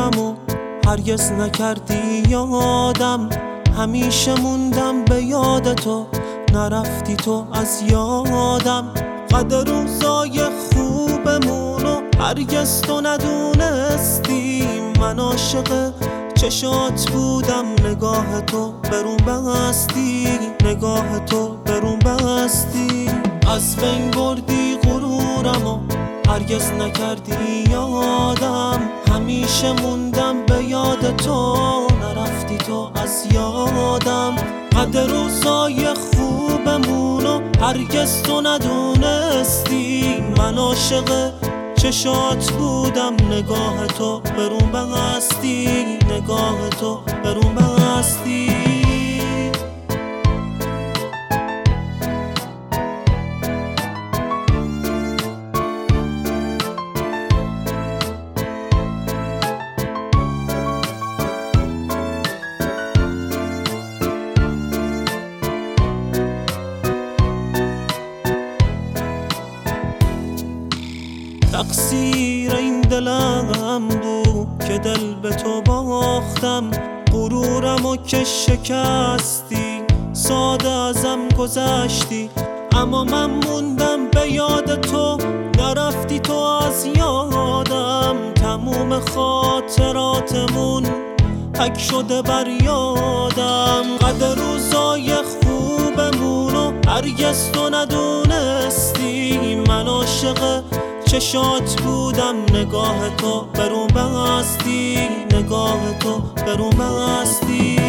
غرورم و هرگز نکردی یادم. همیشه موندم به یاد تو، نرفتی تو از یادم. قدر روزای خوبمون و هرگز تو ندونستی. من عاشق چشات بودم، نگاه تو برون بستی، نگاه تو برون بستی. از بین بردی غرورم و هرگز نکردی یادم. همیشه موندم به یاد تو، نرفتی تو از یادم. قدر روزای خوبمون و هرگز تو ندونستی. من عاشق چشات بودم، نگاه تو برون بستی، نگاه تو برون بستی. تقصیر این دلم بود که دل به تو باختم. غرورمو که شکستی، ساده ازم گذشتی. اما من موندم به یاد تو، نرفتی تو از یادم. تموم خاطراتمون حک شده بر یادم. قدر روزای خوبمون و هرگز تو ندونستی. من عاشق چشات بودم، نگاه تو برون بستی، نگاه تو برون بستی.